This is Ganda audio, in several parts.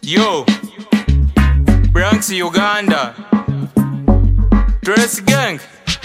Yo, Bronx, Uganda. Dress gang.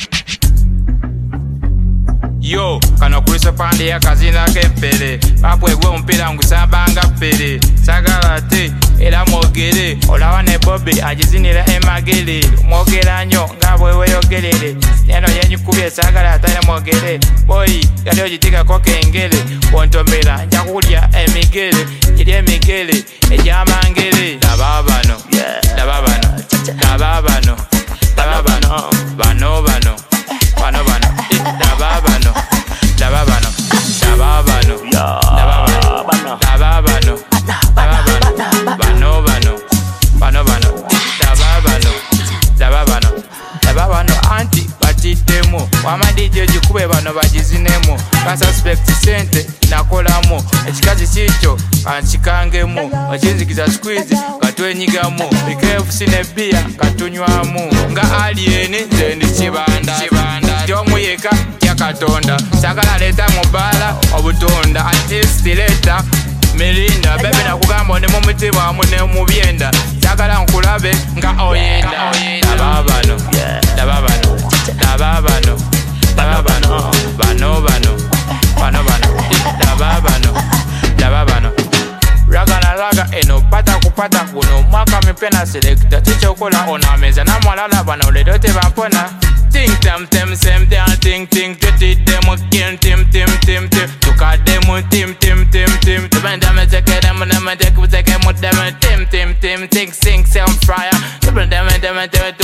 Yo, kano kuliso pande ya kazina kempere Papwe gwe mpira ngusambanga pere Sagala te, era mogere Olawa ne Bobby, ajizinira emagere Mogera nyo, ngabwe weyogerere Neno yenyu kubye sagala atane mogere Boy, gadi ojitika kwa kengere Wontomera, njakulya emigere Iri emigere, ejamangere Dababano, dababano, dababano Dababano, bano bano Bano bano, dababano Dababano, dababano Dababano, dababano Dababano, bano bano Bano bano, dababano Dababano, dababano Anti, batitemo Wamandije jikube bano bajizinemo Kasuspect sente, nakolamo Ekikazi sicho, kanchikangemo Wachinzikiza squeeze, katwenyigamo BKFC ne bia, katunywamo Nga alieni, zendi chibanda Jomu yeka, ya katonda Sagala leta mubala, obutonda Artist leta, Melinda Bebe na kugamba ne mumutima amune mubyenda Sagala nkulabe, nga oyenda Dababano, dababano Dababano, dababano Bano bano, bano bano Dababano, dababano Raga na raga eno pata kupata kuno Mwaka mipena selecta Tichokola ona meza na mwalala bana Uledote bampona Ting tam tem sem dem ting ting Tuti demo kin tim tim tim tim Tuka demo tim tim tim tim Tubenda teke demo demo teke teke mo demo tim tim tim Ting sing sound fire Tubenda demo demo